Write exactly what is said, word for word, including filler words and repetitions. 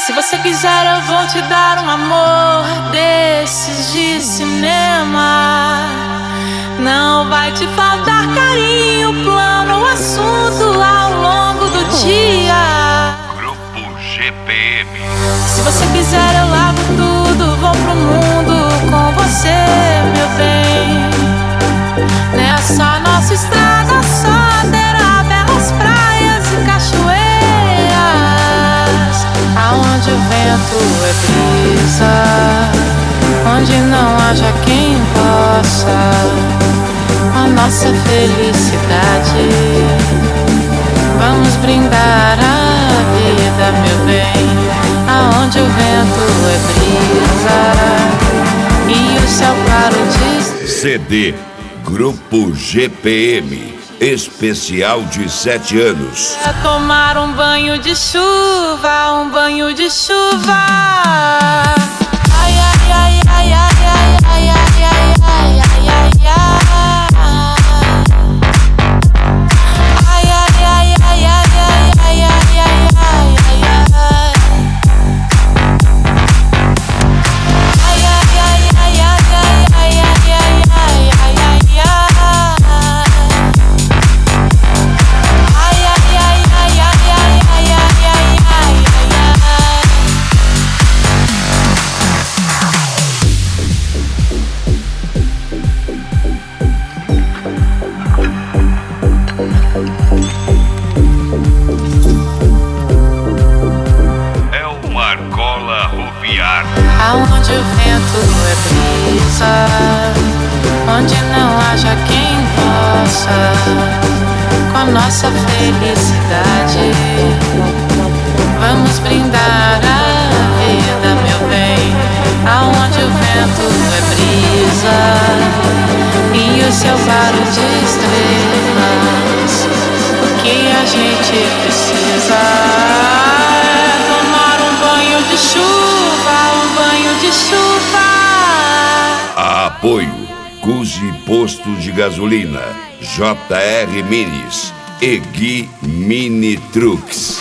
Se você quiser eu vou te dar um amor desses de cinema. Não vai te faltar carinho, plano, o assunto ao longo do dia. Grupo G P M. Se você quiser eu lavo tudo, vou pro mundo com você, meu bem. Nessa nossa estrada só terá belas praias e cachoeiras, aonde o vento é brisa, onde não haja quem possa a nossa felicidade. Vamos brindar a vida, meu bem, aonde o vento é brisa e o céu claro diz. C D Grupo G P M, especial de sete anos. É tomar um banho de chuva, um banho de chuva. Ai, ai, ai, ai, ai, ai, ai, ai, ai, ai, ai, ai, ai. Ai, ai, ai, ai, ai, ai, ai, ai, ai, ai, ai, ai. Ai, ai, ai, ai, ai, ai, ai, ai, ai, ai, ai, ai. É o Marcola Rupiar. Aonde o vento é brisa, onde não haja quem possa com a nossa felicidade. Vamos brindar a vida, meu bem, aonde o vento é brisa e o céu claro de estrelas. O que a gente precisa é tomar um banho de chuva, um banho de chuva. Apoio Cusi Posto de Gasolina, J R Minis e Gui Mini Trucks.